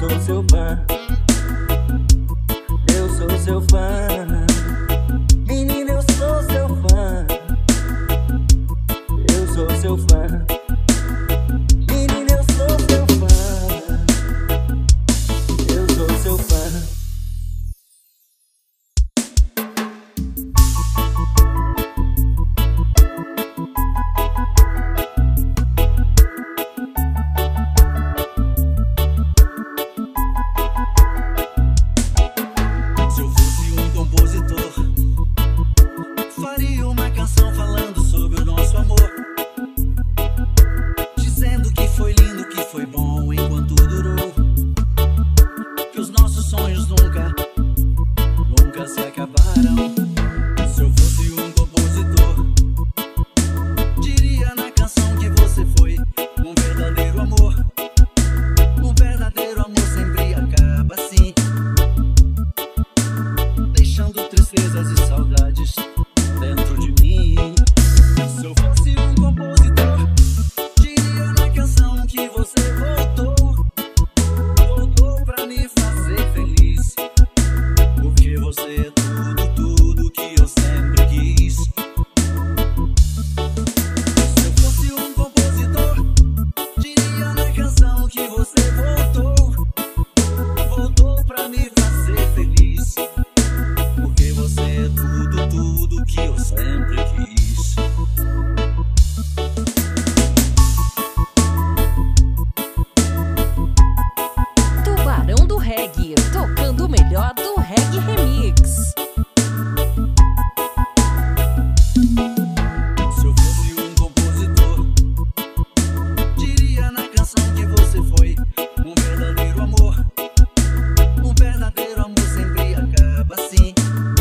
sou seu fã. Eu sou seu fã. Menina, eu sou seu fã. Eu sou seu fã. Menina, eu sou seu fã. Eu sou seu fã. Faria uma canção falando sobre o nosso amor, dizendo que foi lindo, que foi bom enquanto durou, que os nossos sonhos nunca se acabaram. Se eu fosse um compositor, diria na canção que você foi um verdadeiro amor. Um verdadeiro amor sempre acaba assim, deixando tristezas e saudades dentro de mim. Se eu fosse um compositor, diria na canção que você voltou pra me fazer feliz, porque você é tudo, tudo que eu sempre quis. Se eu fosse um compositor, diria na canção que você voltou pra me fazer feliz, porque você é tudo, tudo que eu sempre quis. Tubarão do Reggae, tocando o melhor do Reggae Remix. Se eu fosse um compositor, diria na canção que você foi um verdadeiro amor. Um verdadeiro amor sempre acaba assim,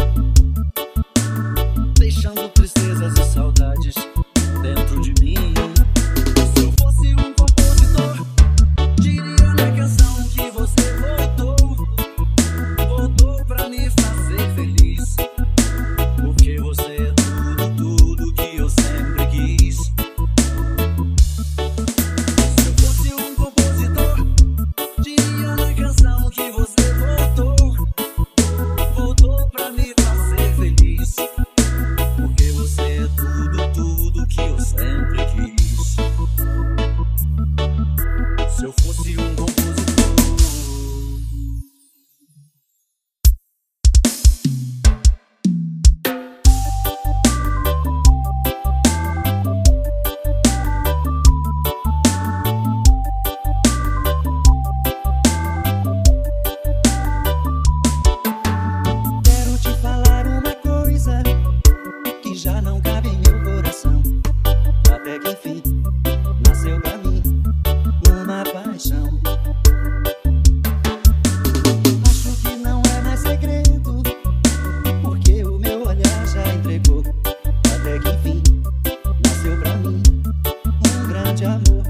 deixando tristezas e saudades dentro de mim. Se eu fosse um compositor, diria na canção que você voltou pra me fazer feliz, porque você é tudo, tudo que eu sempre quis. Se eu fosse um compositor, diria na canção que você voltou pra me fazer feliz, porque você é tudo, tudo que eu sempre quis. Se eu fosse um compositor. Quero te falar uma coisa que já não cabe em meu coração, até que enfim nasceu pra mim uma paixão. Acho que não é mais segredo, porque o meu olhar já entregou, até que enfim nasceu pra mim um grande amor.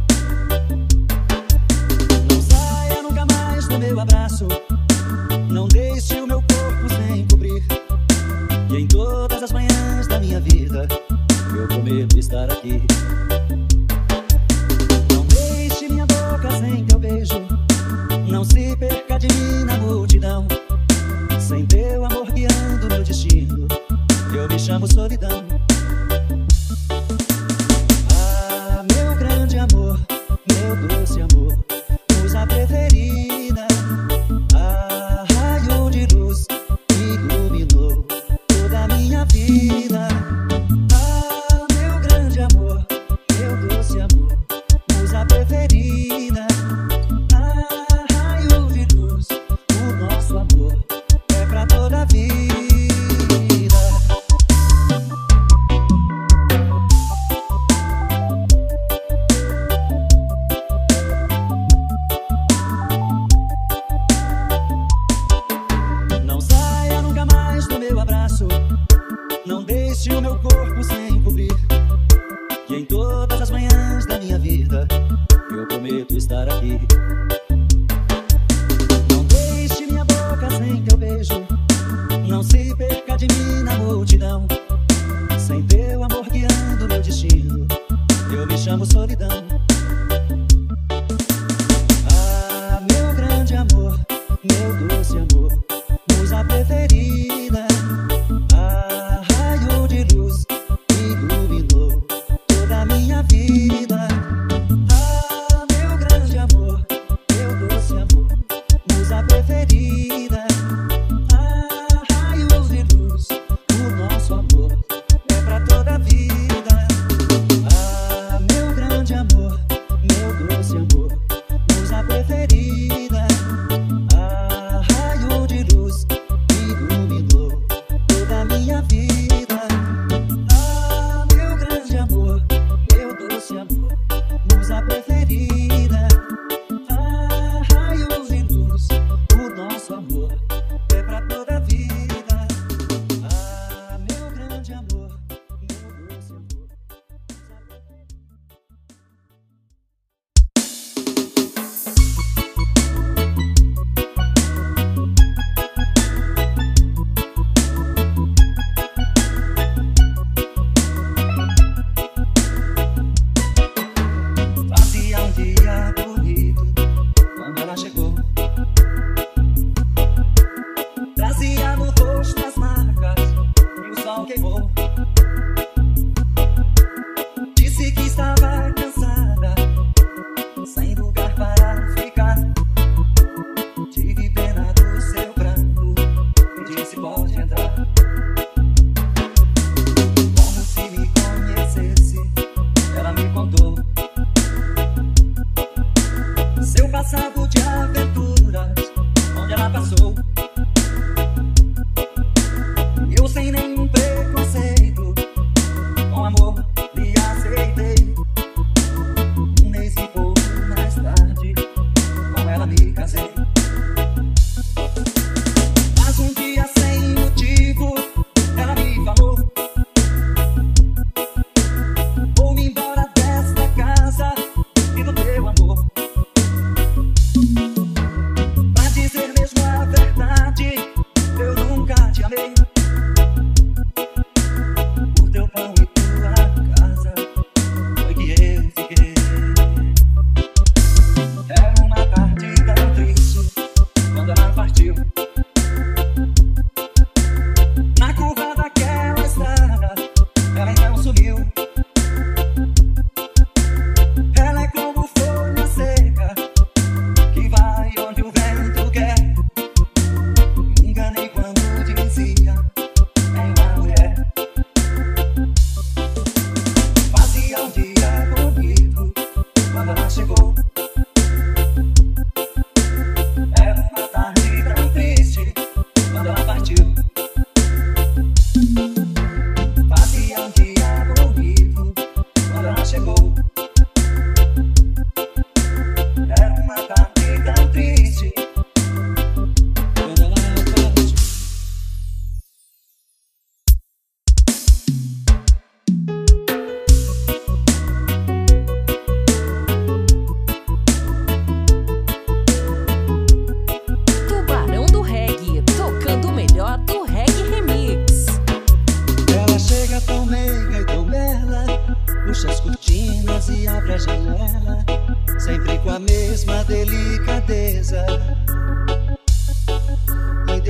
Não saia nunca mais do meu abraço, não deixe o meu corpo sem cobrir, e em todas as manhãs da minha vida eu prometo estar aqui. Não deixe minha boca sem teu beijo, não se perca de mim na multidão. Sem teu amor guiando meu destino, eu me chamo solidão. Ah, meu grande amor, meu doce amor, musa preferida. Ah, raio de luz que iluminou toda a minha vida. Ah, meu grande amor, meu doce amor, musa preferida. Ah, raio de luz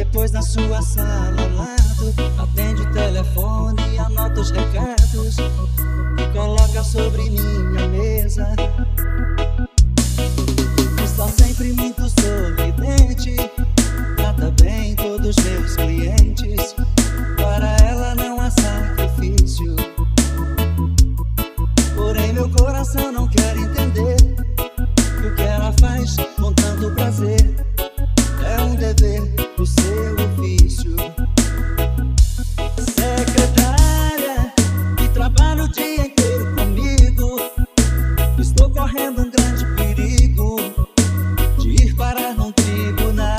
Depois na sua sala ao lado, atende o telefone e anota os recados e coloca sobre minha mesa. Está sempre muito sorridente, trata bem todos os meus clientes. Para ela não há sacrifício, porém meu coração não quer entender que o que ela faz com tanto prazer é um dever do seu ofício. Secretária, que trabalha o dia inteiro comigo, estou correndo um grande perigo de ir parar num tribunal.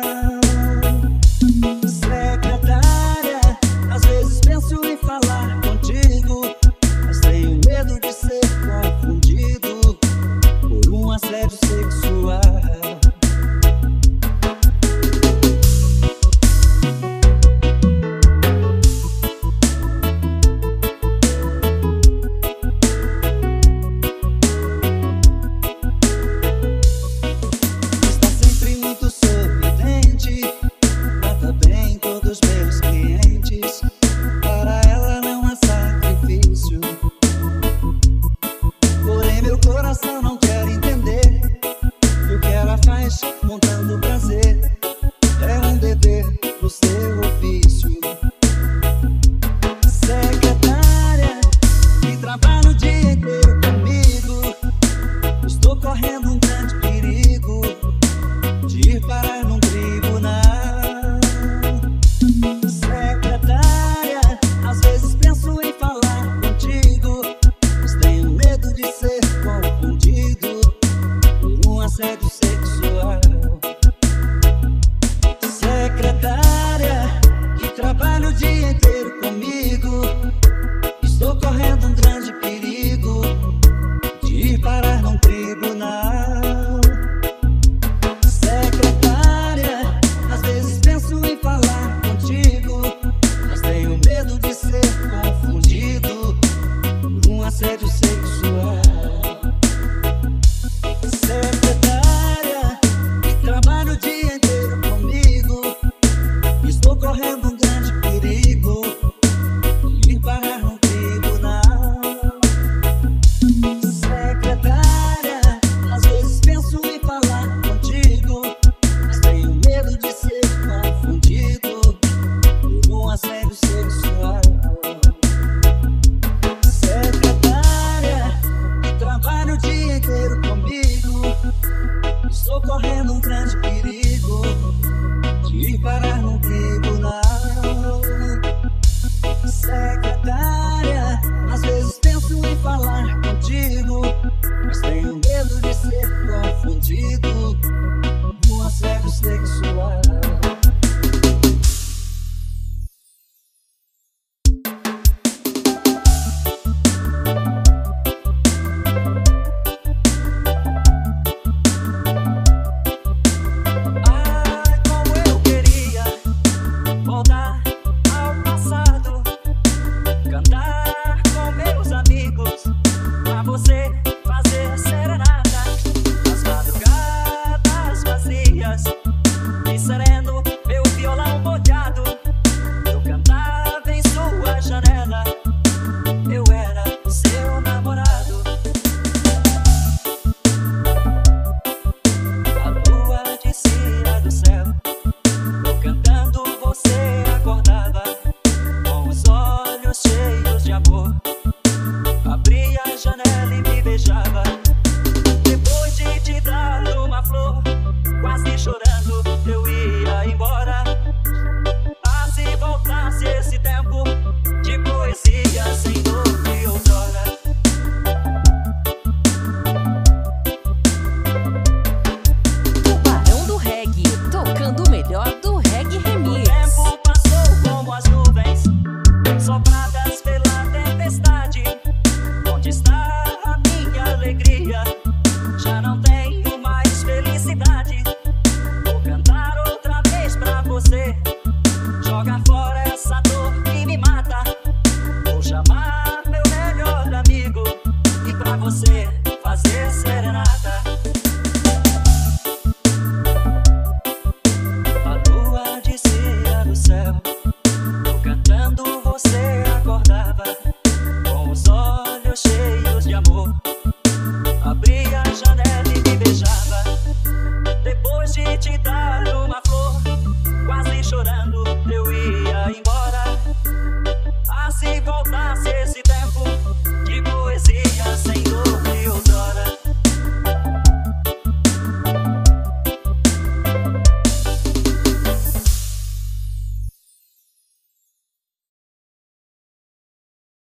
Secretária, às vezes penso em falar contigo, mas tenho medo de ser confundido por um assédio sexual. Montando prazer é um dever do seu ofício. Secretária, que trabalha o dia inteiro comigo, estou correndo um grande perigo de ir parar num tribunal. Secretária, às vezes penso em falar contigo, mas tenho medo de ser confundido por um assédio sexual. Secretária, que trabalha o dia inteiro comigo, estou correndo um grande perigo de ir parar num tribunal. Secretária, às vezes penso em falar contigo, mas tenho medo de ser confundido por um assédio sexual. Secretária, que trabalha o dia inteiro comigo, estou correndo um grande perigo de ir parar num tribunal. Secretária, às vezes penso em falar contigo, mas tenho medo de ser confundido por um assédio sexual. Secretária, que trabalha o dia inteiro comigo, estou correndo um grande perigo de ir parar num tribunal. Secretária, às vezes penso em falar contigo, mas tenho medo de ser confundido com um assédio sexual. Depois de te dar uma flor, quase chorando, eu